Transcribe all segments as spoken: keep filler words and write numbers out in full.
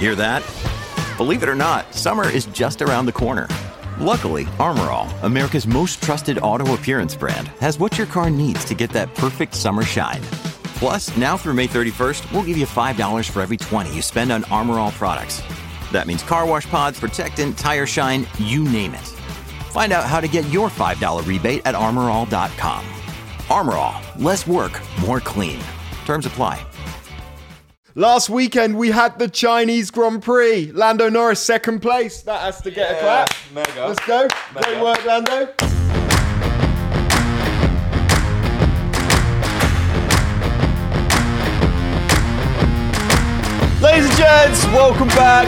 Hear that? Believe it or not, summer is just around the corner. Luckily, Armor All, America's most trusted auto appearance brand, has what your car needs to get that perfect summer shine. Plus, now through May thirty-first, we'll give you five dollars for every twenty you spend on Armor All products. That means car wash pods, protectant, tire shine, you name it. Find out how to get your five dollars rebate at armor all dot com. Armor All, less work, more clean. Terms apply. Last weekend, we had the Chinese Grand Prix. Lando Norris, second place. That has to get yeah, a clap. Mega. Let's go. Mega. Great work, Lando. Ladies and gents, welcome back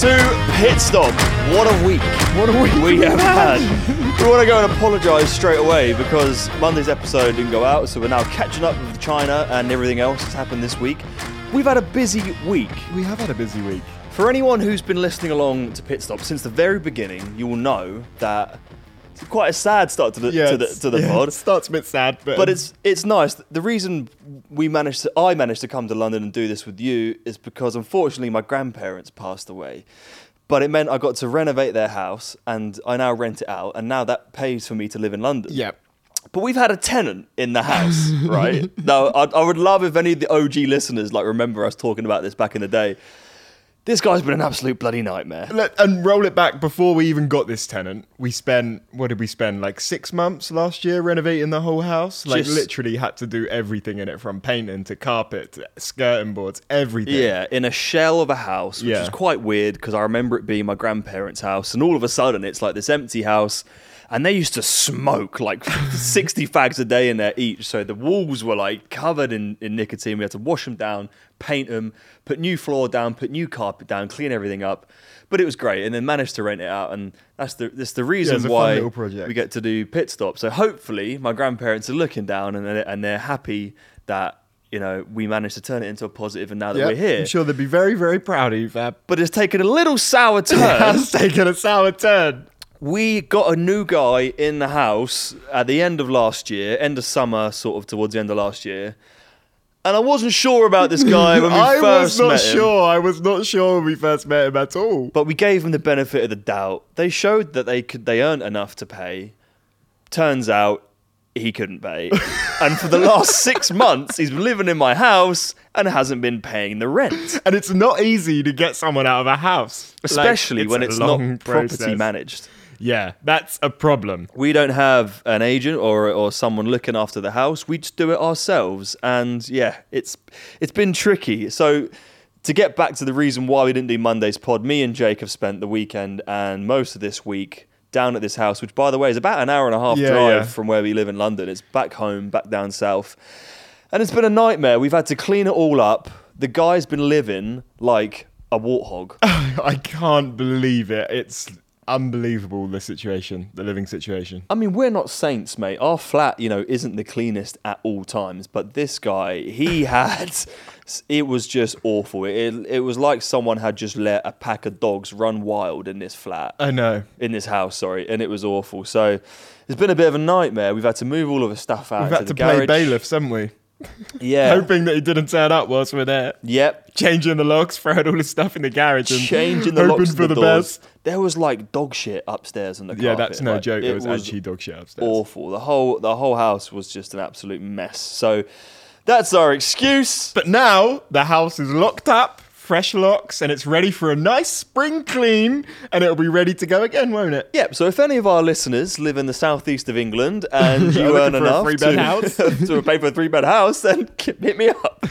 to Pit Stop. What a week. What a week we have had. We want to go and apologise straight away because Monday's episode didn't go out, so we're now catching up with China and everything else that's happened this week. We've had a busy week. We have had a busy week. For anyone who's been listening along to Pit Stop since the very beginning, you will know that it's quite a sad start to the yeah, to the, to the yeah, pod. It starts a bit sad, but but it's it's nice. The reason we managed to, I managed to come to London and do this with you is because unfortunately my grandparents passed away. But it meant I got to renovate their house, and I now rent it out, and now that pays for me to live in London. Yeah. But we've had a tenant in the house, right? Now, I, I would love if any of the O G listeners like remember us talking about this back in the day. This guy's been an absolute bloody nightmare. Let, and roll it back before we even got this tenant. We spent, what did we spend, like six months last year renovating the whole house? Like Just, literally had to do everything in it, from painting to carpet to skirting boards, everything. Yeah, in a shell of a house, which yeah. is quite weird because I remember it being my grandparents' house, and all of a sudden it's like this empty house. And they used to smoke like sixty fags a day in there each. So the walls were like covered in, in nicotine. We had to wash them down, paint them, put new floor down, put new carpet down, clean everything up. But it was great. And then managed to rent it out. And that's the that's the reason yeah, why we get to do Pit Stop. So hopefully my grandparents are looking down and they're, and they're happy that, you know, we managed to turn it into a positive and now that yep, we're here. I'm sure they'd be very, very proud of you, Fab. But it's taken a little sour turn. It has taken a sour turn. We got a new guy in the house at the end of last year, end of summer, sort of towards the end of last year. And I wasn't sure about this guy when we I first met him. I was not sure. I was not sure when we first met him at all. But we gave him the benefit of the doubt. They showed that they could, they earned enough to pay. Turns out he couldn't pay. And for the last six months, he's been living in my house and hasn't been paying the rent. And it's not easy to get someone out of a house. Especially like, when it's it's not process. property managed. Yeah, that's a problem. We don't have an agent or or someone looking after the house. We just do it ourselves. And yeah, it's it's been tricky. So to get back to the reason why we didn't do Monday's pod, me and Jake have spent the weekend and most of this week down at this house, which by the way is about an hour and a half yeah, drive yeah. from where we live in London. It's back home, back down south. And it's been a nightmare. We've had to clean it all up. The guy's been living like a warthog. I can't believe it. It's unbelievable, the situation, the living situation. I mean, we're not saints, mate. Our flat, you know, isn't the cleanest at all times. But this guy, he had, it was just awful. It, it was like someone had just let a pack of dogs run wild in this flat. I know. In this house, sorry. And it was awful. So it's been a bit of a nightmare. We've had to move all of the stuff out. We've had to play bailiffs, haven't we? Yeah. Hoping that he didn't turn up whilst we're there. Yep. Changing the locks, throwing all the stuff in the garage and Changing the hoping locks for the, the doors. best. There was like dog shit upstairs on the carpet. Yeah, that's no like, joke. There it was, was actually dog shit upstairs. Awful. The whole the whole house was just an absolute mess. So that's our excuse. But now the house is locked up, fresh locks, and it's ready for a nice spring clean, and it'll be ready to go again, won't it? Yep. So if any of our listeners live in the southeast of England and you Looking earn for a enough three-bed to, house. to pay for a three-bed house, then hit me up.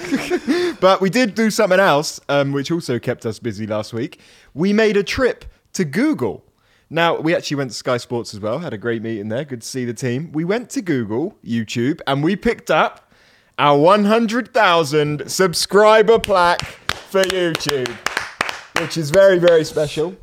But we did do something else, um, which also kept us busy last week. We made a trip to Google. Now, we actually went to Sky Sports as well, had a great meeting there, good to see the team. We went to Google, YouTube, and we picked up our one hundred thousand subscriber plaque for YouTube, which is very, very special.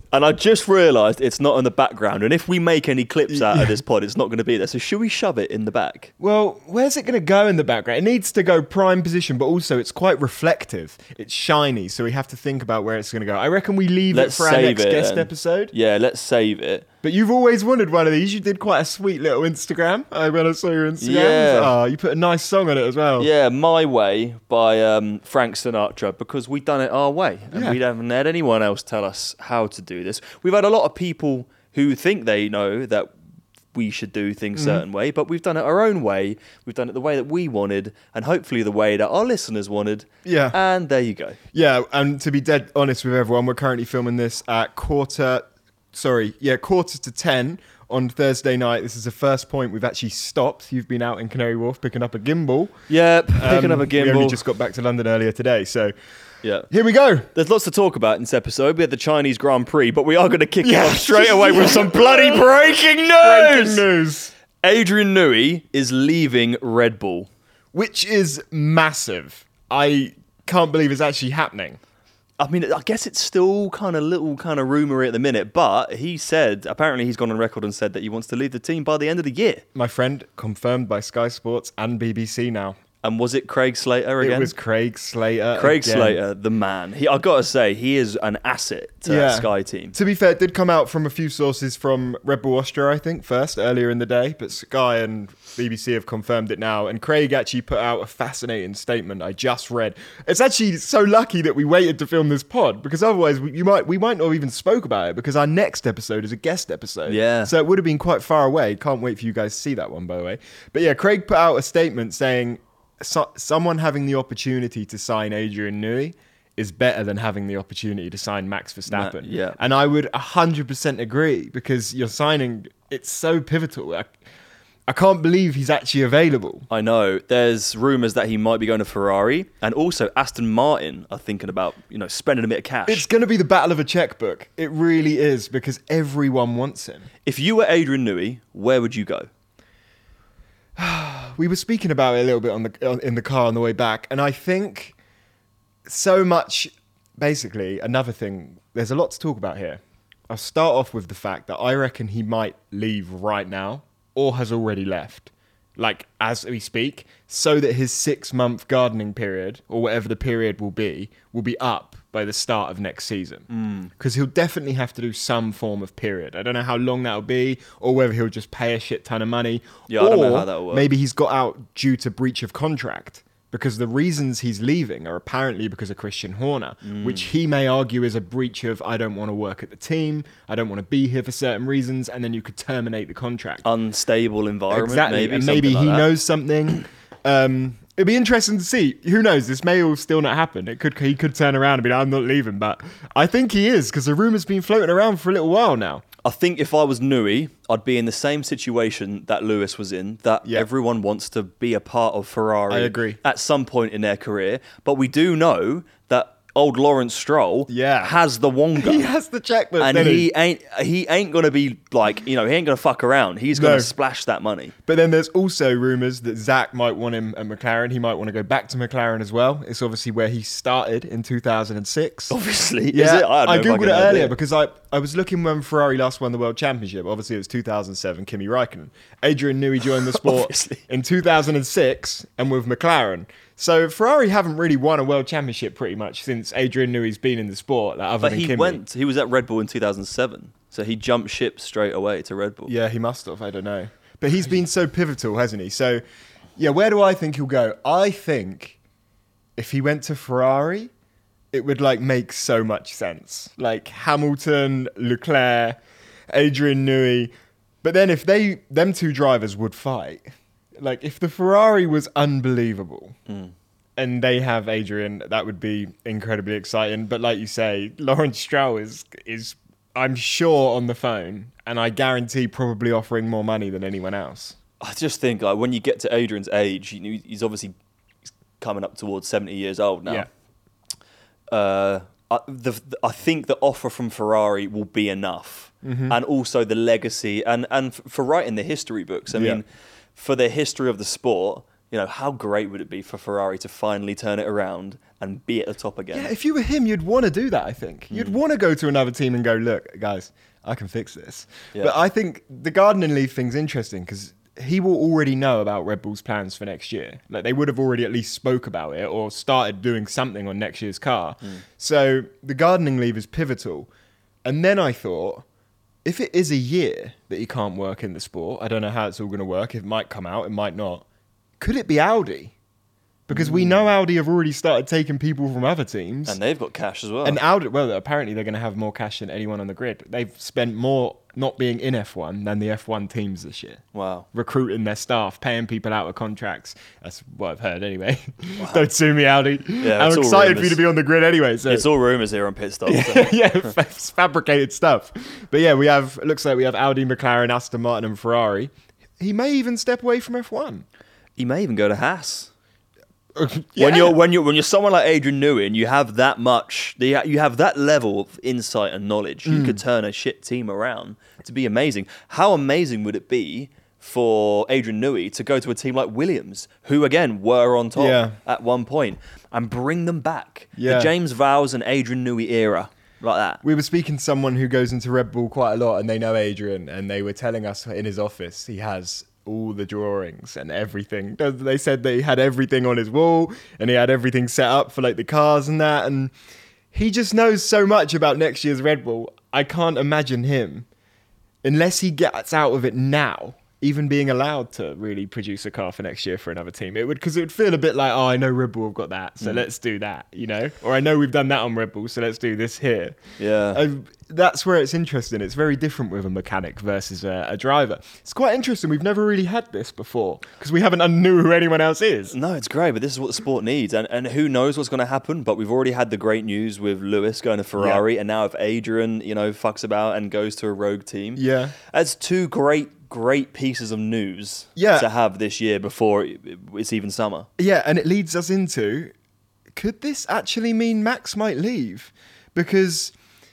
And I just realised it's not in the background. And if we make any clips out of this pod, it's not going to be there. So should we shove it in the back? Well, where's it going to go in the background? It needs to go prime position, but also it's quite reflective. It's shiny, so we have to think about where it's going to go. I reckon we leave Let's it for our save next it guest then. episode. Yeah, let's save it. But you've always wanted one of these. You did quite a sweet little Instagram. I when I saw your Instagram. Yeah. Oh, you put a nice song on it as well. Yeah, My Way by um, Frank Sinatra, because we've done it our way. And Yeah. we haven't had anyone else tell us how to do this. We've had a lot of people who think they know that we should do things a certain way, but we've done it our own way. We've done it the way that we wanted, and hopefully the way that our listeners wanted. Yeah. And there you go. Yeah, and to be dead honest with everyone, we're currently filming this at quarter, sorry, yeah, quarter to ten on Thursday night. This is the first point we've actually stopped. You've been out in Canary Wharf picking up a gimbal. Yep, picking Um, up a gimbal. We only just got back to London earlier today, so yeah. here we go. There's lots to talk about in this episode. We had the Chinese Grand Prix, but we are going to kick Yeah. it off straight away with some bloody breaking news! Breaking news. Adrian Newey is leaving Red Bull. Which is massive. I can't believe it's actually happening. I mean, I guess it's still kind of little kind of rumour at the minute, but he said, apparently he's gone on record and said that he wants to leave the team by the end of the year. My friend, confirmed by Sky Sports and B B C now. And was it Craig Slater again? It was Craig Slater. Craig again. Slater, the man. He, I've got to say, he is an asset to Yeah. that Sky team. To be fair, it did come out from a few sources from Red Bull Austria, I think, first, earlier in the day. But Sky and B B C have confirmed it now. And Craig actually put out a fascinating statement I just read. It's actually so lucky that we waited to film this pod, because otherwise we, you might we might not have even spoke about it, because our next episode is a guest episode. Yeah. So it would have been quite far away. Can't wait for you guys to see that one, by the way. But yeah, Craig put out a statement saying, So, someone having the opportunity to sign Adrian Newey is better than having the opportunity to sign Max Verstappen. Ma- yeah. And I would one hundred percent agree, because you're signing, it's so pivotal. I, I can't believe he's actually available. I know. There's rumours that he might be going to Ferrari, and also Aston Martin are thinking about, you know, spending a bit of cash. It's going to be the battle of a checkbook. It really is, because everyone wants him. If you were Adrian Newey, where would you go? We were speaking about it a little bit on the on, in the car on the way back, and I think so much. Basically, another thing. There's a lot to talk about here. I'll start off with the fact that I reckon he might leave right now, or has already left, like as we speak, so that his six-month gardening period, or whatever the period will be, will be up by the start of next season. Because he'll definitely have to do some form of period. I don't know how long that'll be, or whether he'll just pay a shit ton of money. Yeah, I don't know or how that'll work. Maybe he's got out due to breach of contract. Because the reasons he's leaving are apparently because of Christian Horner, Mm. which he may argue is a breach of, I don't want to work at the team, I don't want to be here for certain reasons, and then you could terminate the contract. Unstable environment, Exactly, maybe. and maybe something he like that. knows something. Um, it'd be interesting to see. Who knows? This may all still not happen. It could he could turn around and be like, I'm not leaving, but I think he is, because the rumour's been floating around for a little while now. I think if I was Newey, I'd be in the same situation that Lewis was in, that Yeah. everyone wants to be a part of Ferrari I agree. at some point in their career. But we do know that old Lawrence Stroll Yeah. has the Wonga. He has the checkbook, and doesn't he he? ain't he ain't gonna be like, you know, he ain't gonna fuck around. He's gonna No. splash that money. But then there's also rumours that Zach might want him at McLaren. He might want to go back to McLaren as well. It's obviously where he started in two thousand six. Obviously. Yeah, Is it? I, had I no googled fucking it idea. earlier because I, I was looking when Ferrari last won the World Championship. Obviously, it was two thousand seven, Kimi Räikkönen. Adrian Newey joined the sport Obviously. in two thousand six and with McLaren. So Ferrari haven't really won a World Championship pretty much since Adrian Newey's been in the sport. Like, other But than he Kimi. went he was at Red Bull in two thousand seven. So he jumped ship straight away to Red Bull. Yeah, he must have. I don't know. But he's been so pivotal, hasn't he? So, yeah, where do I think he'll go? I think if he went to Ferrari, it would like make so much sense. Like Hamilton, Leclerc, Adrian Newey. But then if they them two drivers would fight, like if the Ferrari was unbelievable and they have Adrian, that would be incredibly exciting. But like you say, Lawrence Stroll is is I'm sure on the phone, and I guarantee probably offering more money than anyone else. I just think like when you get to Adrian's age, you know, he's obviously coming up towards seventy years old now. Yeah. Uh, I, the, the, I think the offer from Ferrari will be enough, Mm-hmm. and also the legacy and and f- for writing the history books. I Yeah. mean, for the history of the sport, You know, how great would it be for Ferrari to finally turn it around and be at the top again? Yeah, if you were him, you'd want to do that, I think. You'd want to go to another team and go, look, guys, I can fix this. Yeah. But I think the gardening leave thing's interesting because he will already know about Red Bull's plans for next year. Like, they would have already at least spoke about it or started doing something on next year's car. Mm. So the gardening leave is pivotal. And then I thought, if it is a year that he can't work in the sport, I don't know how it's all going to work. It might come out, it might not. Could it be Audi? Because mm. we know Audi have already started taking people from other teams. And they've got cash as well. And Audi, well, apparently they're going to have more cash than anyone on the grid. They've spent more not being in F one than the F one teams this year. Wow. Recruiting their staff, paying people out of contracts. That's what I've heard anyway. Wow. Don't sue me, Audi. Yeah, I'm excited for you to be on the grid anyway. So. It's all rumours here on Pit Stop. yeah, So. yeah, it's fabricated stuff. But yeah, we have, it looks like we have Audi, McLaren, Aston Martin and Ferrari. He may even step away from F one. He may even go to Haas. Yeah. When you're when you're when you're someone like Adrian Newey and you have that much, you have that level of insight and knowledge, mm. you could turn a shit team around to be amazing. How amazing would it be for Adrian Newey to go to a team like Williams, who again were on top yeah. at one point, and bring them back? Yeah. The James Vowles and Adrian Newey era. Like that. We were speaking to someone who goes into Red Bull quite a lot, and they know Adrian, and they were telling us in his office he has all the drawings and everything. They said that he had everything on his wall and he had everything set up for like the cars and that, and he just knows so much about next year's Red Bull. I can't imagine him, unless he gets out of it now, even being allowed to really produce a car for next year for another team. It would, because it would feel a bit like, oh, I know Red Bull have got that, so mm. let's do that, you know? Or I know we've done that on Red Bull, so let's do this here. Yeah. I, that's where it's interesting. It's very different with a mechanic versus a, a driver. It's quite interesting. We've never really had this before because we haven't knew who anyone else is. No, it's great, but this is what the sport needs. And and who knows what's going to happen, but we've already had the great news with Lewis going to Ferrari, yeah. and now if Adrian, you know, fucks about and goes to a rogue team. Yeah. That's two great great pieces of news yeah. to have this year before it's even summer. Yeah, and it leads us into, could this actually mean Max might leave? Because,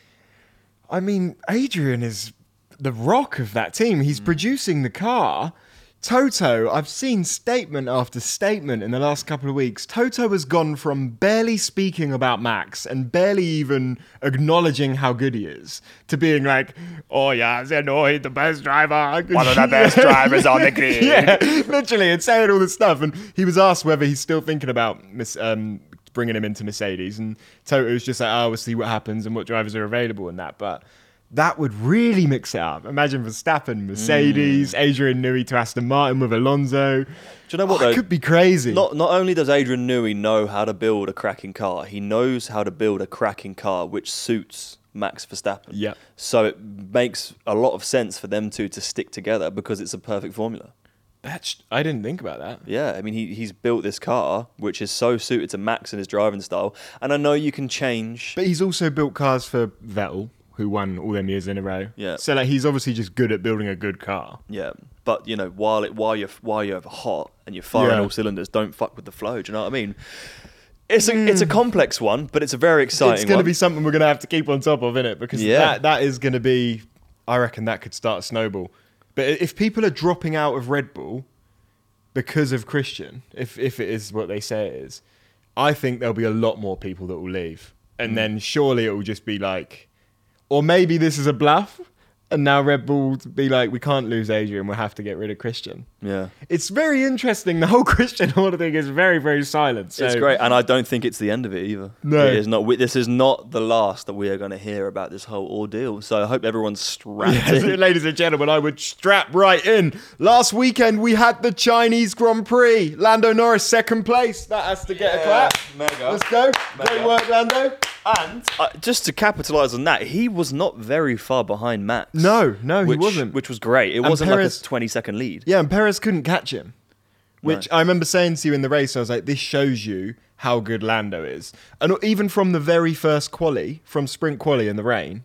I mean, Adrian is the rock of that team. He's mm. producing the car. Toto, I've seen statement after statement in the last couple of weeks. Toto has gone from barely speaking about Max and barely even acknowledging how good he is to being like, oh yeah, Zeno, he's the best driver. One of the best drivers on the grid. Yeah, literally, and saying all this stuff. And he was asked whether he's still thinking about Miss, um, bringing him into Mercedes. And Toto was just like, oh, we'll see what happens and what drivers are available and that. But that would really mix it up. Imagine Verstappen, Mercedes, mm. Adrian Newey to Aston Martin with Alonso. Do you know what? Oh, though? It could be crazy. Not not only does Adrian Newey know how to build a cracking car, he knows how to build a cracking car which suits Max Verstappen. Yeah. So it makes a lot of sense for them two to stick together because it's a perfect formula. That's, I didn't think about that. Yeah, I mean, he he's built this car which is so suited to Max and his driving style. And I know you can change. But he's also built cars for Vettel, who won all them years in a row. Yeah. So like he's obviously just good at building a good car. Yeah. But you know, while it while you're while you're hot and you're firing Yeah. all cylinders, don't fuck with the flow. Do you know what I mean? It's a mm. it's a complex one, but it's a very exciting. It's going to one. be something we're going to have to keep on top of, innit? Because Yeah. that that is going to be, I reckon that could start a snowball. But if people are dropping out of Red Bull because of Christian, if if it is what they say it is, I think there'll be a lot more people that will leave, and Mm. then surely it will just be like. Or maybe this is a bluff, and now Red Bull be like, we can't lose Adrian, we'll have to get rid of Christian. Yeah. It's very interesting. The whole Christian order thing is very, very silent. So. It's great, and I don't think it's the end of it either. No. It is not. we- This is not the last that we are going to hear about this whole ordeal. So I hope everyone's strapped Yes, in. ladies and gentlemen, I would strap right in. Last weekend, we had the Chinese Grand Prix. Lando Norris, second place. That has to get a clap. mega. Let's go. Mega. Great work, Lando. And uh, just to capitalise on that, he was not very far behind Max. No, no, which, he wasn't. Which was great. It And wasn't Perez- like a twenty-second lead. Yeah, and Perez couldn't catch him. Which No. I remember saying to you in the race, I was like, this shows you how good Lando is. And even from the very first quali, from sprint quali in the rain,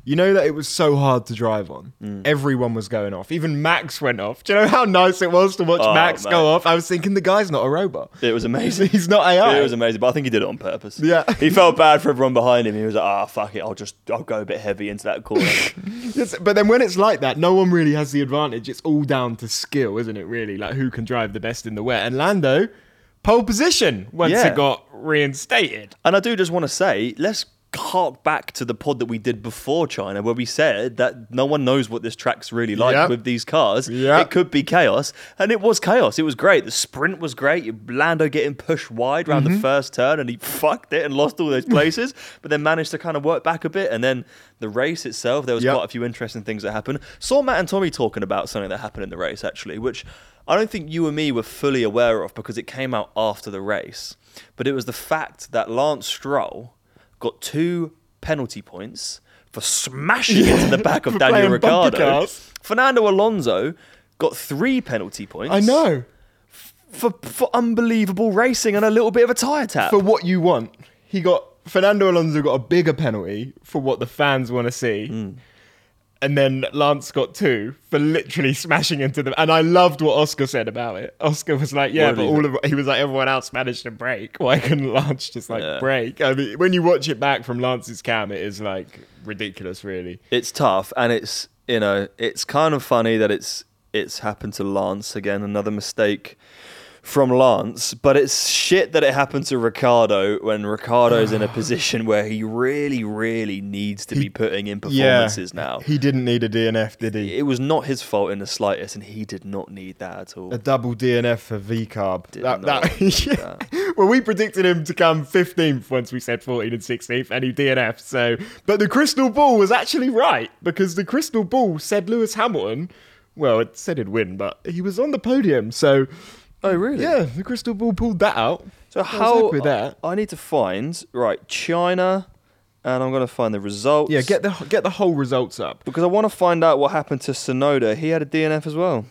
You know that it was so hard to drive on. Mm. Everyone was going off. Even Max went off. Do you know how nice it was to watch Oh, Max mate. go off? I was thinking the guy's not a robot. It was amazing. He's not A I. It was amazing, but I think he did it on purpose. Yeah. He felt bad for everyone behind him. He was like, ah, oh, fuck it. I'll just, I'll go a bit heavy into that corner. Yes, but then when it's like that, no one really has the advantage. It's all down to skill, isn't it, really? Like, who can drive the best in the wet? And Lando, pole position once Yeah. it got reinstated. And I do just want to say, let's hark back to the pod that we did before China, where we said that no one knows what this track's really like Yep. with these cars. Yep. It could be chaos. And it was chaos. It was great. The sprint was great. Lando getting pushed wide around Mm-hmm. the first turn, and he fucked it and lost all those places, but then managed to kind of work back a bit. And then the race itself, there was Yep. quite a few interesting things that happened. Saw Matt and Tommy talking about something that happened in the race, actually, which I don't think you and me were fully aware of because it came out after the race. But it was the fact that Lance Stroll got two penalty points for smashing into the back of For Daniel playing bumper Ricciardo. cars. Fernando Alonso got three penalty points. I know. For, for unbelievable racing and a little bit of a tyre tap. For what you want. He got, Fernando Alonso got a bigger penalty for what the fans want to see. Hmm. And then Lance got two for literally smashing into them. And I loved what Oscar said about it. Oscar was like, yeah, What but did he all of he was like, everyone else managed to brake. Why couldn't Lance just like Yeah. brake? I mean, when you watch it back from Lance's cam, it is like ridiculous, really. It's tough, and it's, you know, it's kind of funny that it's it's happened to Lance again, another mistake from Lance, but it's shit that it happened to Ricardo when Ricardo's in a position where he really, really needs to be putting in performances now. He didn't need a D N F, did he? It was not his fault in the slightest, and he did not need that at all. A double D N F for V-carb. Did That, not that, need yeah. Well, we predicted him to come fifteenth once we said fourteenth and sixteenth, and he D N F'd. So, but the crystal ball was actually right, because the crystal ball said Lewis Hamilton, well, it said he'd win, but he was on the podium. So, Oh, really? yeah, the crystal ball pulled that out. So I was how happy with that. I need to find right China, and I'm going to find the results. Yeah, get the get the whole results up. because I want to find out what happened to Sonoda. He had a D N F as well.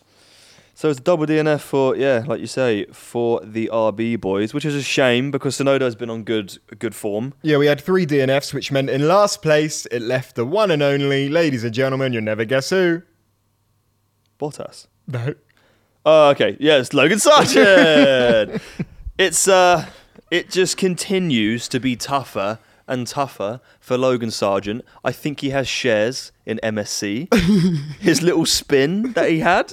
So it's a double D N F for, yeah, like you say, for the R B boys, which is a shame because Sonoda has been on good good form. Yeah, we had three D N Fs, which meant in last place, it left the one and only, ladies and gentlemen, you'll never guess who. Bottas. No. Oh, okay. Yes, Logan Sargent. it's uh, it just continues to be tougher and tougher for Logan Sargent. I think he has shares in M S C. His little spin that he had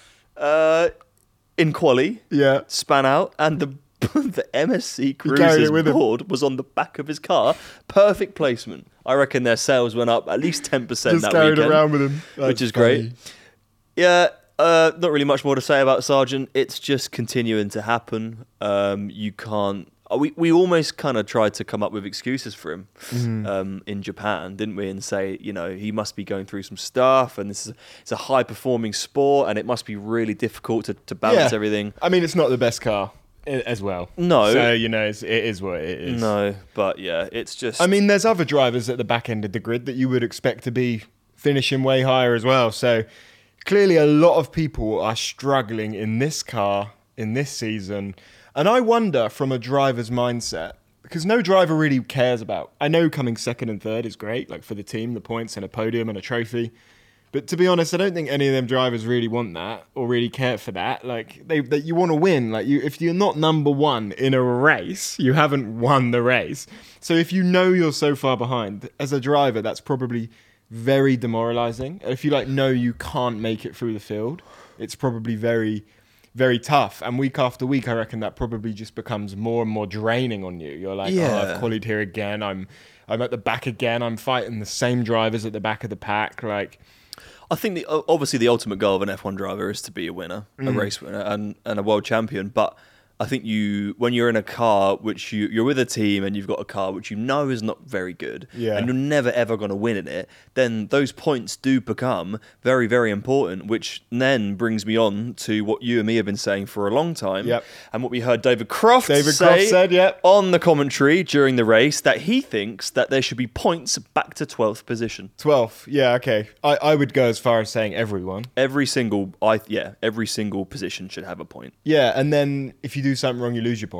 uh, in quali Yeah. span out, and the the M S C carried Cruises it with him. board was on the back of his car. Perfect placement. I reckon their sales went up at least ten percent Just that carried weekend, around with him. which That's is great. funny. Yeah, uh, not really much more to say about Sargent. It's just continuing to happen. Um, you can't. uh, We we almost kind of tried to come up with excuses for him Mm-hmm. um, in Japan, didn't we? And say, you know, he must be going through some stuff, and this is it's a high performing sport, and it must be really difficult to, to balance Yeah. everything. I mean, it's not the best car i- as well. No. So, you know, it's, it is what it is. No, but yeah, it's just. I mean, there's other drivers at the back end of the grid that you would expect to be finishing way higher as well. So, clearly, a lot of people are struggling in this car in this season. And I wonder from a driver's mindset, because no driver really cares about. I know coming second and third is great, like for the team, the points and a podium and a trophy. But to be honest, I don't think any of them drivers really want that or really care for that. Like they, that you want to win. Like you, if you're not number one in a race, you haven't won the race. So if you know you're so far behind as a driver, that's probably very demoralizing. If you like know you can't make it through the field, it's probably very, very tough. And week after week, I reckon that probably just becomes more and more draining on you. You're like, Yeah. oh, I've qualied here again. I'm, I'm at the back again. I'm fighting the same drivers at the back of the pack. Like. I think the obviously the ultimate goal of an F one driver is to be a winner, a Mm. race winner, and, and a world champion. But I think you, when you're in a car which you you're with a team and you've got a car which you know is not very good, Yeah. and you're never ever going to win in it, then those points do become very very important. Which then brings me on to what you and me have been saying for a long time, Yep. and what we heard David Croft David say Croft said, yep. on the commentary during the race, that he thinks that there should be points back to twelfth position. twelfth, yeah, okay. I, I would go as far as saying everyone. Every single, I yeah, every single position should have a point. Yeah, and then if you do something wrong, you lose your point.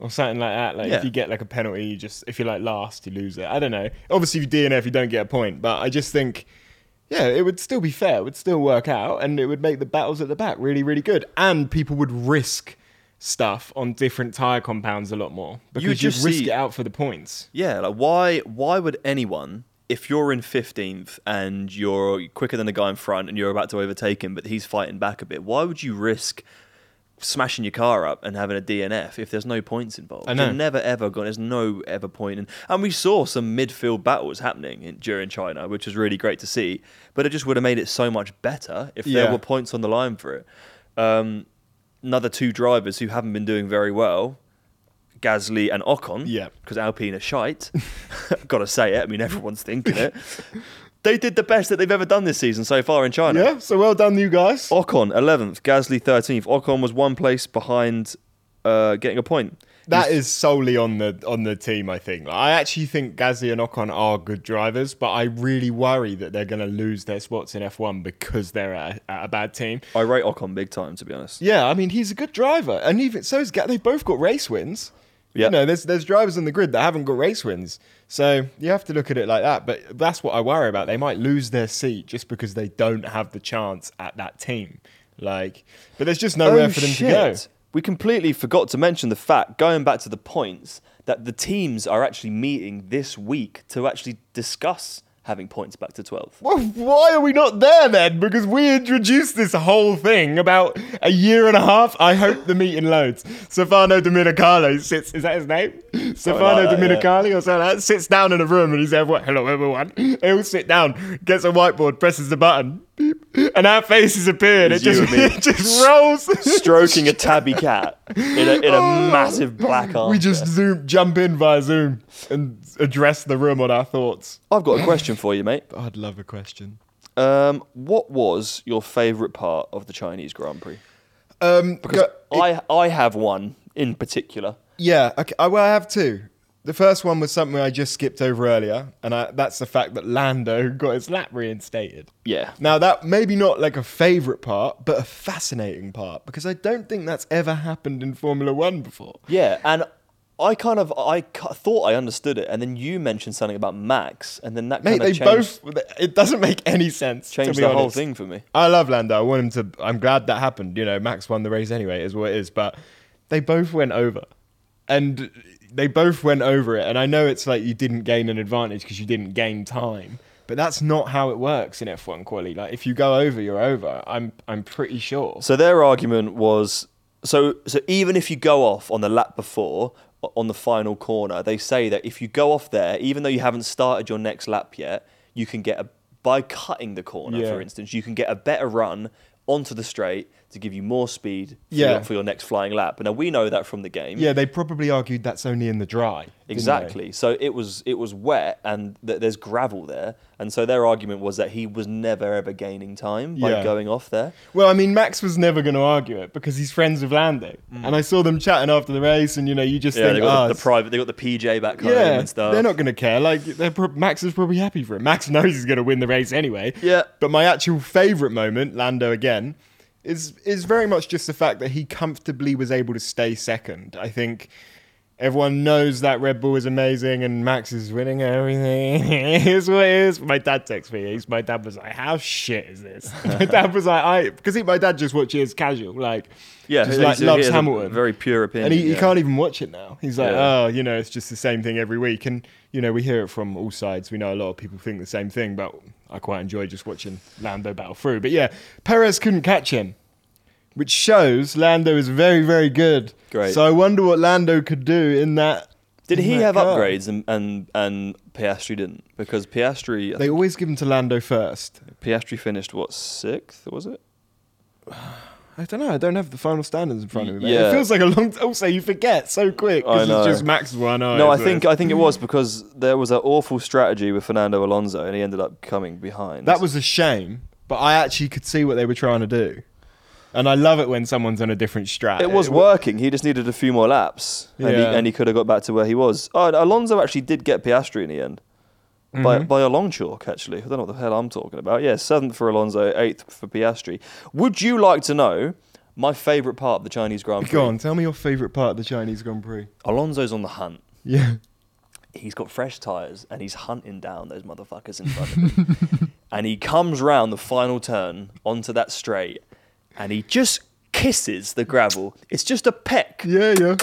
or something like that. Like Yeah. if you get like a penalty, you just if you're like last, you lose it. I don't know. Obviously, if you D N F, you don't get a point. But I just think, yeah, it would still be fair. It would still work out, and it would make the battles at the back really, really good. And people would risk stuff on different tire compounds a lot more because You'd you'd just risk see- it out for the points. Yeah, like why why would anyone, if you're in fifteenth and you're quicker than the guy in front and you're about to overtake him, but he's fighting back a bit, why would you risk smashing your car up and having a D N F if there's no points involved? I know. You're never ever gone. There's no ever point. In, and we saw some midfield battles happening in, during China, which was really great to see. But it just would have made it so much better if Yeah. there were points on the line for it. Um, another two drivers who haven't been doing very well, Gasly and Ocon, Yeah. because Alpine are shite. Gotta say it. I mean, everyone's thinking it. They did the best that they've ever done this season so far in China. Yeah, so well done, you guys. Ocon eleventh, Gasly thirteenth. Ocon was one place behind uh, getting a point. That He's- is solely on the on the team, I think. I actually think Gasly and Ocon are good drivers, but I really worry that they're going to lose their spots in F one because they're at a, at a bad team. I rate Ocon big time, to be honest. Yeah, I mean he's a good driver, and even so is Ga- they both got race wins. Yeah. You know, there's there's drivers on the grid that haven't got race wins, so you have to look at it like that. But that's what I worry about. They might lose their seat just because they don't have the chance at that team. Like, but there's just nowhere for them to go. We completely forgot to mention the fact, going back to the points, that the teams are actually meeting this week to actually discuss having points back to twelve. Well, why are we not there then? Because we introduced this whole thing about a year and a half. I hope the meeting loads. Stefano Domenicali sits, is that his name? Stefano like that, Domenicali or something like that, sits down in a room and he's there, what, hello everyone. They all sit down, gets a whiteboard, presses the button, beep, and our faces appear and it It's you just, and me. it just rolls. Stroking a tabby cat in a, in a massive black arm. We just zoom, jump in via Zoom and address the room on our thoughts. I've got a question for you, mate. I'd love a question. Um, what was your favourite part of the Chinese Grand Prix? Um, Because go- I I have one in particular. Yeah, okay. I, well, I have two. The first one was something I just skipped over earlier, and I, that's the fact that Lando got his lap reinstated. Yeah. Now, that maybe not like a favourite part, but a fascinating part, because I don't think that's ever happened in Formula One before. Yeah, and I kind of I ca- thought I understood it, and then you mentioned something about Max, and then that Mate, kind they of changed, both, it doesn't make any sense, changed to be the honest. whole thing for me. I love Lando. I want him to, I'm glad that happened. You know, Max won the race anyway, is what it is, but they both went over. And they both went over it. And I know it's like you didn't gain an advantage because you didn't gain time. But that's not how it works in F one quali. Like if you go over, you're over. I'm I'm pretty sure. So their argument was so so even if you go off on the lap before o- on the final corner, they say that if you go off there, even though you haven't started your next lap yet, you can get a by cutting the corner, Yeah. for instance, you can get a better run onto the straight to give you more speed for, Yeah. your, for your next flying lap. And now we know that from the game. Yeah, they probably argued that's only in the dry. didn't they? Exactly. So it was it was wet and th- there's gravel there, and so their argument was that he was never ever gaining time by Yeah. going off there. Well, I mean, Max was never going to argue it because he's friends with Lando. And I saw them chatting after the race, and you know, you just Yeah, think, they got oh, the, the it's- private. They got the P J back home yeah, and stuff. they're not going to care. Like, they're pro- Max is probably happy for it. Max knows he's going to win the race anyway. Yeah. But my actual favourite moment, Lando again, is is very much just the fact that he comfortably was able to stay second. I think everyone knows that Red Bull is amazing and Max is winning everything. Here's what it is. My dad texted me. He's, my dad was like, how shit is this? My dad was like, I, because my dad just watches casual, like, Yeah, just he- like he loves has a Hamilton. very pure opinion. And he, he yeah. can't even watch it now. He's like, Yeah. oh, you know, it's just the same thing every week. And, you know, we hear it from all sides. We know a lot of people think the same thing, but I quite enjoy just watching Lando battle through. But yeah, Perez couldn't catch him, which shows Lando is very, very good. Great. So I wonder what Lando could do in that. Did in he that have car. upgrades and, and and Piastri didn't? Because Piastri, I They think always give them to Lando first. Piastri finished what sixth was it? I don't know. I don't have the final standards in front of me. mate. Yeah. It feels like a long. Also, you forget so quick I because know. it's just Max one. Oh, no, I it's think a- I think it was because there was an awful strategy with Fernando Alonso, and he ended up coming behind. that was a shame. But I actually could see what they were trying to do, and I love it when someone's on a different strat. It was working. He just needed a few more laps, and, he, Yeah. and he could have got back to where he was. Oh, and Alonso actually did get Piastri in the end by Mhm. by a long chalk. Actually, I don't know what the hell I'm talking about. Yeah, seventh for Alonso, eighth for Piastri. Would you like to know My favourite part of the Chinese Grand Prix. Go on, tell me your favourite part of the Chinese Grand Prix. Alonso's on the hunt. Yeah. He's got fresh tyres and he's hunting down those motherfuckers in front of him. And he comes round the final turn onto that straight and he just kisses the gravel. It's just a peck. Yeah, yeah.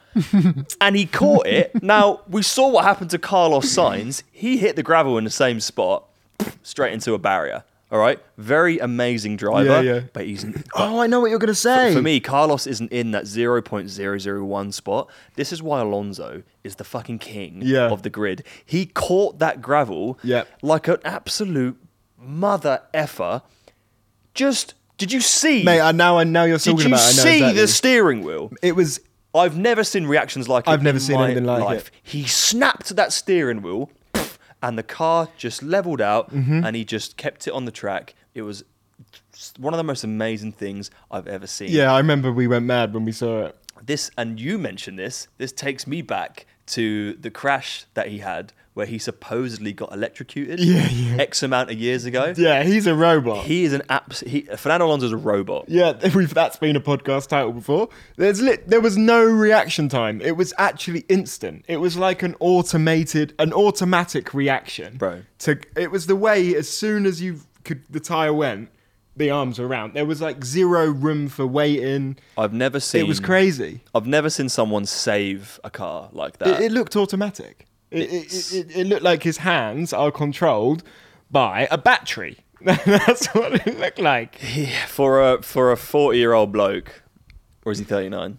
And he caught it. Now, we saw what happened to Carlos Sainz. He hit the gravel in the same spot, straight into a barrier. All right? Very amazing driver. Yeah, yeah. But he's... But Oh, I know what you're going to say. for me, Carlos isn't in that zero point zero zero one spot. This is why Alonso is the fucking king Yeah. of the grid. He caught that gravel Yep. like an absolute mother effer. Just, did you see? Mate, I now I know you're did talking you about. I know see exactly. the steering wheel? It was. I've never seen reactions like it. I've never in seen my anything like life. it. He snapped that steering wheel, and the car just leveled out, Mm-hmm. and he just kept it on the track. It was one of the most amazing things I've ever seen. Yeah, I remember we went mad when we saw it. This, and you mentioned this. This takes me back to the crash that he had, where he supposedly got electrocuted. Yeah, yeah. X amount of years ago. Yeah, he's a robot. He is an abs. He, Fernando Alonso's a robot. Yeah, we've, that's been a podcast title before. There's lit, there was no reaction time. It was actually instant. It was like an automated, an automatic reaction. Bro. To it was the way as soon as you could, the tire went, the arms were around. There was like zero room for waiting. I've never seen. It was crazy. I've never seen someone save a car like that. It, it looked automatic. It, it, it, it looked like his hands are controlled by a battery. That's what it looked like. Yeah, for a for a forty year old bloke, or is he thirty nine?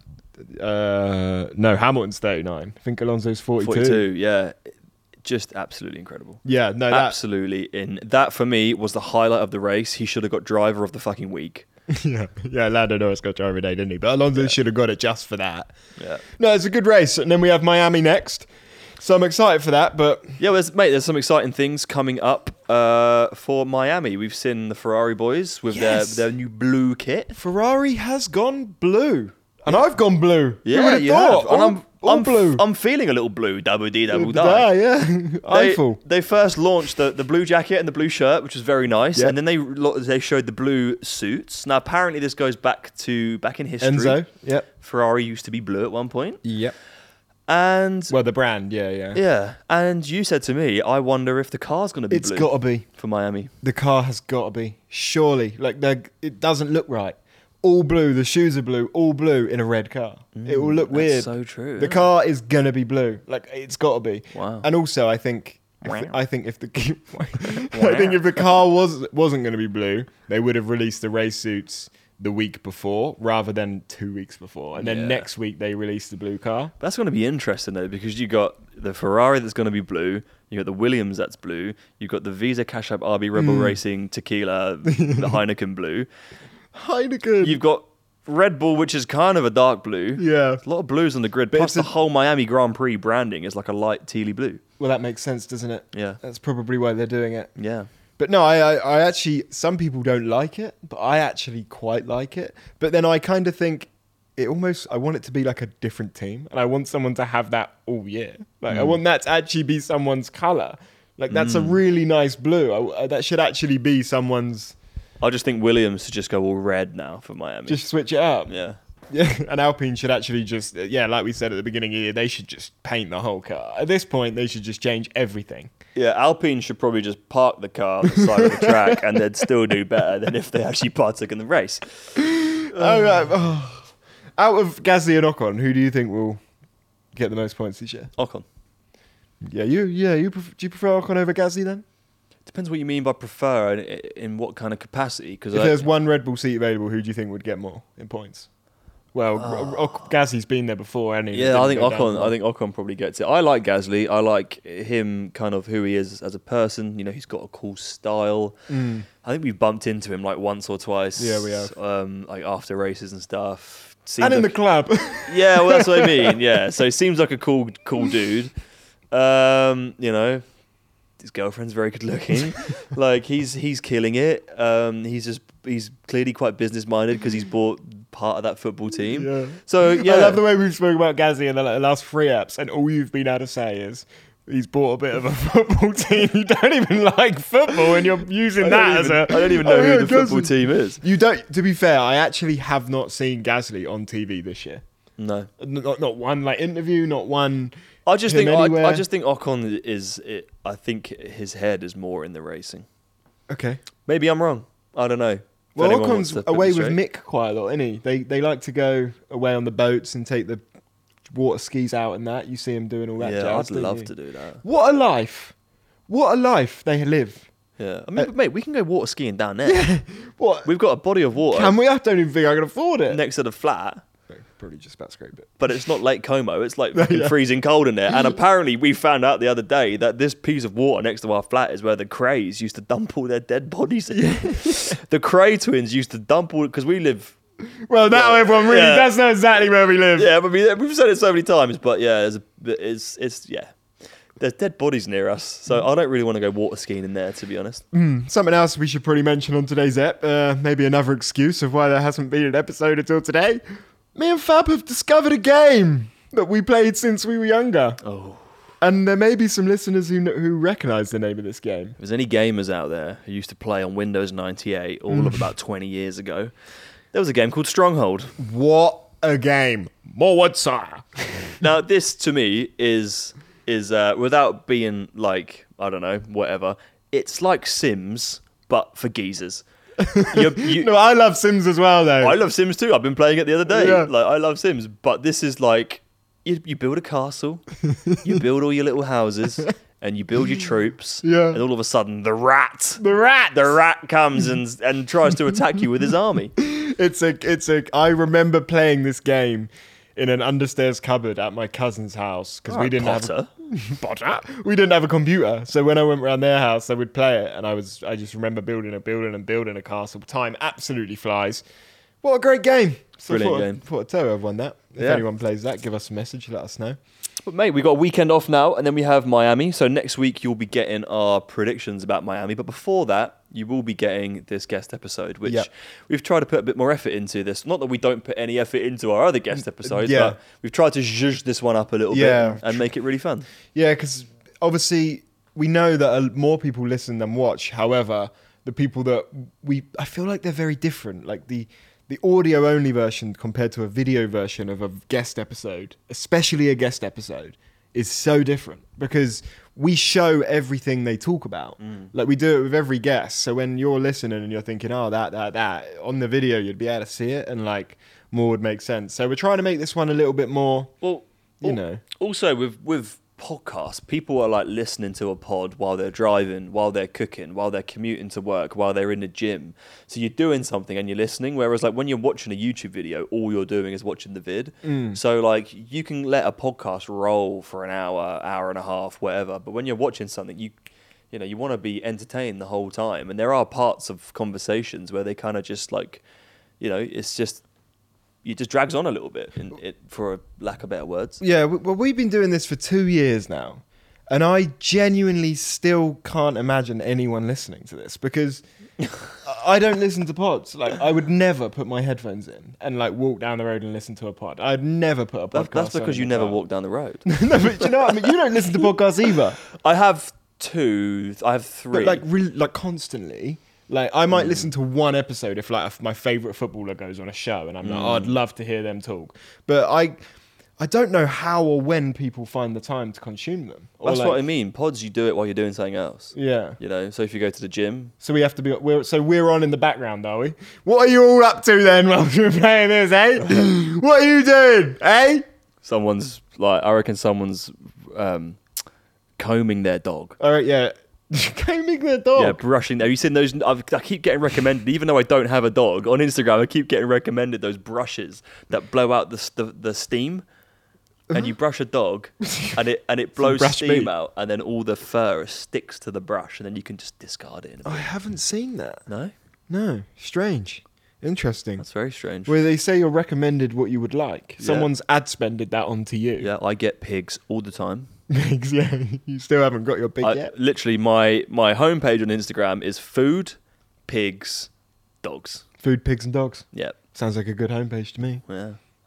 Uh, no, Hamilton's thirty-nine. I think Alonso's forty-two. Forty two. Yeah, just absolutely incredible. Yeah, no, that, Absolutely in that for me was the highlight of the race. He should have got driver of the fucking week. yeah, yeah. Lando Norris got driver of the day, didn't he? But Alonso should have got it just for that. Yeah. No, it's a good race, and then we have Miami next. So I'm excited for that, but Yeah, well, there's, mate, there's some exciting things coming up uh, for Miami. We've seen the Ferrari boys with Yes. their, their new blue kit. Ferrari has gone blue, and I've gone blue. Who Yeah, would have you thought? have. And All, I'm, all I'm, blue. I'm feeling a little blue, double D, double Ah, die. yeah, They, Eiffel. they first launched the, the blue jacket and the blue shirt, which was very nice, Yeah. and then they lo- they showed the blue suits. Now, apparently, this goes back to back in history. Enzo. Yep. Ferrari used to be blue at one point, Yep. and Well, the brand, yeah, yeah. yeah, and you said to me, I wonder if the car's going to be It's blue got to be. for Miami. The car has got to be. Surely, like they're- it doesn't look right. All blue. The shoes are blue. All blue in a red car. it will look that's weird. so true, The yeah. car is gonna be blue. Like it's got to be. Wow. And also, I think. If, Wow. I think if the I think if the car was wasn't going to be blue, they would have released the race suits the week before rather than two weeks before, and then Yeah. next week they released the blue car. That's going to be interesting though, because you got the Ferrari that's going to be blue, you got the Williams that's blue, you got the Visa Cash App R B Rebel Hmm. Racing Tequila, the Heineken blue. Heineken. You've got Red Bull, which is kind of a dark blue. Yeah. A lot of blues on the grid. But Plus, it's the a- whole Miami Grand Prix branding is like a light tealy blue. Well, that makes sense, doesn't it? Yeah. That's probably why they're doing it. Yeah. But no, I, I, I actually, some people don't like it, but I actually quite like it. But then I kind of think it almost, I want it to be like a different team. And I want someone to have that all year. Like, I want that to actually be someone's colour. Like, that's a really nice blue. I, I- that should actually be someone's, I just think Williams should just go all red now for Miami. just switch it up. yeah. Yeah, and Alpine should actually just, yeah, like we said at the beginning of the year, they should just paint the whole car. At this point, they should just change everything. Yeah, Alpine should probably just park the car on the side of the track and they'd still do better than if they actually partook in the race. Oh, right. Oh. Out of Gasly and Ocon, who do you think will get the most points this year? Ocon. Yeah, you. Yeah, you. Pref- do you prefer Ocon over Gasly then? Depends what you mean by prefer and i- in what kind of capacity. Because If there's one Red Bull seat available, who do you think would get more in points? Well, oh. Gasly's been there before, hasn't he? It Yeah, I didn't think go down Ocon. well. I think Ocon probably gets it. I like Gasly. I like him, kind of who he is as a person. You know, he's got a cool style. Mm. I think we've bumped into him like once or twice. Yeah, we have. Um, like after races and stuff. Seems And in the like- club. yeah, well, that's what I mean. Yeah, so he seems like a cool, cool dude. Um, you know, his girlfriend's very good looking. Like he's he's killing it. Um, he's just he's clearly quite business minded because he's bought part of that football team. Yeah. So yeah, I love the way we've spoken about Gasly in the la- last three apps, and all you've been able to say is he's bought a bit of a football team. You don't even like football, and you're using that even, as a. I don't even know oh, who yeah, the football Gasly. team is. You don't. To be fair, I actually have not seen Gasly on T V this year. No. Not not one like interview, not one. I just him think I, anywhere. I just think Ocon is. It, I think his head is more in the racing. Okay. Maybe I'm wrong. I don't know. If Well, anyone wants Ocon's to put away me with straight. Mick quite a lot, isn't he? They they like to go away on the boats and take the water skis out and that. You see him doing all that. Yeah, jazz, I'd don't love you? to do that. What a life! What a life they live. Yeah, I mean, but mate, we can go water skiing down there. What? We've got a body of water Can we? I don't even think I can afford it. next to the flat. Probably just about scrape it. But it's not Lake Como. It's like fucking freezing cold in there. And apparently, we found out the other day that this piece of water next to our flat is where the Crays used to dump all their dead bodies in. The Cray twins used to dump all because we live. Well, now Well, everyone really yeah. does know exactly where we live. Yeah, but we, we've said it so many times. But yeah, it's, a, it's it's yeah. There's dead bodies near us, so I don't really want to go water skiing in there, to be honest. Something else we should probably mention on today's ep. Uh, maybe another excuse of why there hasn't been an episode until today. Me and Fab have discovered a game that we played since we were younger. Oh. And there may be some listeners who kn- who recognise the name of this game. If there's any gamers out there who used to play on Windows ninety-eight all of about twenty years ago, there was a game called Stronghold. What a game. More wood, sir. Now, this to me is is uh, without being like, I don't know, whatever. It's like Sims, but for geezers. You're, you, No, I love Sims as well, though. I love Sims too. I've been playing it the other day. Yeah. Like I love Sims, but this is like you, you build a castle, you build all your little houses, and you build your troops. Yeah. And all of a sudden, the rat, the rat. the rat comes and and tries to attack you with his army. It's a, it's a. I remember playing this game in an understairs cupboard at my cousin's house because we Alright, didn't Potter. have Potter. We didn't have a computer, so when I went around their house, I would play it, and I was. I just remember building a building and building a castle. Time absolutely flies. What a great game! So Brilliant I thought, game. Thought I'd tell you I've won that. If Yeah. anyone plays that, give us a message. Let us know. But mate, we got a weekend off now, and then we have Miami. So next week you'll be getting our predictions about Miami. But before that, you will be getting this guest episode, which Yep. we've tried to put a bit more effort into this. Not that we don't put any effort into our other guest episodes, yeah. but we've tried to zhuzh this one up a little Yeah. bit and make it really fun. Yeah, because obviously we know that uh, more people listen than watch. However, the people that we, I feel like they're very different. Like the the audio only version compared to a video version of a guest episode, especially a guest episode, is so different because we show everything they talk about. Like we do it with every guest. So when you're listening and you're thinking, oh, that, that, that, on the video, you'd be able to see it and like more would make sense. So we're trying to make this one a little bit more, Well, you al- know. Also, with with podcasts, people are like listening to a pod while they're driving, while they're cooking, while they're commuting to work, while they're in the gym. So you're doing something and you're listening. Whereas like when you're watching a YouTube video, all you're doing is watching the vid. So like you can let a podcast roll for an hour, hour and a half, whatever. But when you're watching something, you you know you want to be entertained the whole time. And there are parts of conversations where they kind of just like, you know, it's just. It just drags on a little bit, in, it, for a lack of better words. Yeah, w- well, we've been doing this for two years now, and I genuinely still can't imagine anyone listening to this because I don't listen to pods. Like, I would never put my headphones in and like walk down the road and listen to a pod. I'd never put a podcast. That, that's on because in you the never car. walk down the road. No, but do you know what I mean? You don't listen to podcasts either. I have two. I have three. But like, re- like constantly. Like, I might listen to one episode if like if my favorite footballer goes on a show, and I'm like, oh, I'd love to hear them talk. But I, I don't know how or when people find the time to consume them. Or that's like, what I mean. Pods, you do it while you're doing something else. Yeah. You know, so if you go to the gym, So we have to be. We're, so we're on in the background, are we? What are you all up to then while you're playing this, eh? What are you doing, eh? someone's like, I reckon someone's um, combing their dog. All right, yeah. Combing the dog. Yeah, brushing. Have you seen those? I've, I keep getting recommended, even though I don't have a dog, on Instagram. I keep getting recommended those brushes that blow out the s- the, the steam, and you brush a dog, and it and it blows brush steam meat. out, and then all the fur sticks to the brush, and then you can just discard it. In a I bit. haven't seen that. No, No, strange, interesting. that's very strange. Where they say you're recommended what you would like. Yeah. Someone's ad spended that onto you. Yeah, I get pigs all the time. Pigs, yeah. You still haven't got your pig I, yet. literally, my my homepage on Instagram is food, pigs, dogs. Food, pigs, and dogs. Yeah, Sounds like a good homepage to me. yeah.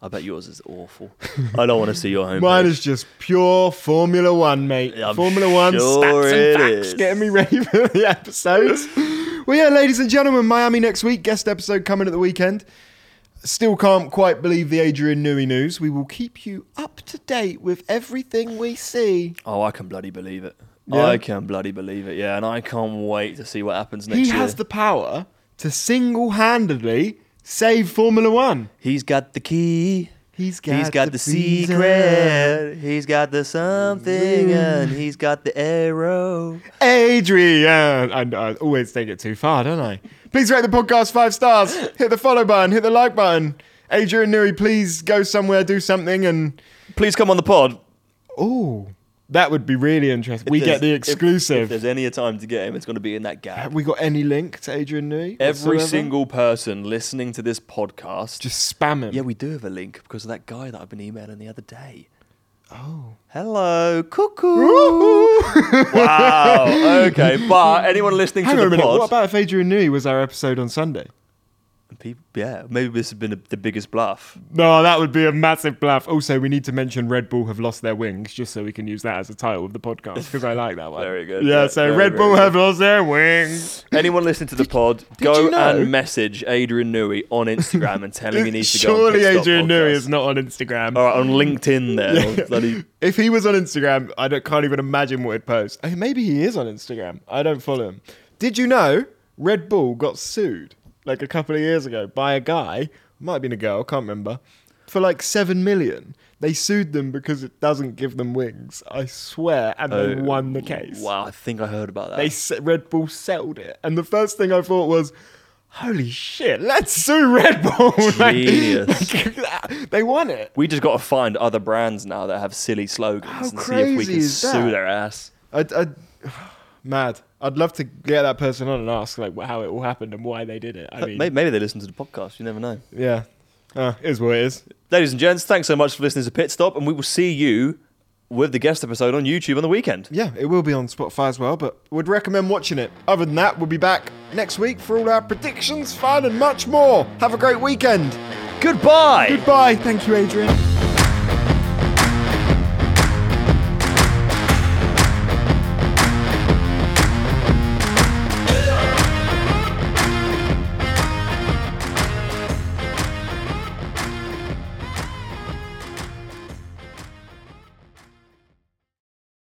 I bet yours is awful. I don't want to see your homepage. Mine is just pure Formula One, mate. I'm Formula One sure stats and it facts is. getting me ready for the episodes. Well, yeah, ladies and gentlemen, Miami next week. Guest episode coming at the weekend. Still can't quite believe the Adrian Newey news. We will keep you up to date with everything we see. Oh, I can bloody believe it. Yeah? I can bloody believe it, yeah. And I can't wait to see what happens next He year. has the power to single-handedly save Formula One. He's got the key. He's got, He's got the, visa. secret. He's got the something, and he's got the arrow. Adrian. I, I always take it too far, don't I? Please rate the podcast five stars. Hit the follow button. Hit the like button. Adrian Newey, please go somewhere, do something, and Please come on the pod. oh, that would be really interesting. If We there's- get the if- exclusive. If, there's any time to get him, it's going to be in that gap. Have we got any link to Adrian Newey? Every whatsoever? single person listening to this podcast. Just spam him. Yeah, we do have a link because of that guy that I've been emailing the other day. Oh. Hello, cuckoo. Wow. Okay, but anyone listening Hang to on a the minute. pod, What about if Adrian Newey was our episode on Sunday? people, yeah, maybe this has been a, the biggest bluff. No, that would be a massive bluff. Also, we need to mention Red Bull have lost their wings, just so we can use that as a title of the podcast, because I like that one. Very good. Yeah, Yeah, so very, Red very Bull good. have lost their wings. Anyone listening to the pod, did go you know- and message Adrian Newey on Instagram and tell him he needs to go on Surely Pit Stop Adrian Newey Podcast. is not on Instagram. All right, on LinkedIn there. Bloody- If he was on Instagram, I don't, can't even imagine what he'd post. Oh, maybe he is on Instagram. I don't follow him. Did you know Red Bull got sued like a couple of years ago by a guy, might have been a girl, can't remember, for like seven million. They sued them because it doesn't give them wings. I swear, and they Oh, won the case. Wow, I think I heard about that. They s- Red Bull settled it, and the first thing I thought was, "Holy shit, let's sue Red Bull!" Like- Genius. like, they won it. We just got to find other brands now that have silly slogans How and see if we crazy can is sue that? their ass. I, I, mad. I'd love to get that person on and ask like how it all happened and why they did it. I mean, Maybe, maybe they listen to the podcast. You never know. yeah, uh, it is what it is. Ladies and gents, thanks so much for listening to Pit Stop, and we will see you with the guest episode on YouTube on the weekend. Yeah, it will be on Spotify as well, but would recommend watching it. Other than that, we'll be back next week for all our predictions, fun, and much more. Have a great weekend. Goodbye. Goodbye. Thank you, Adrian.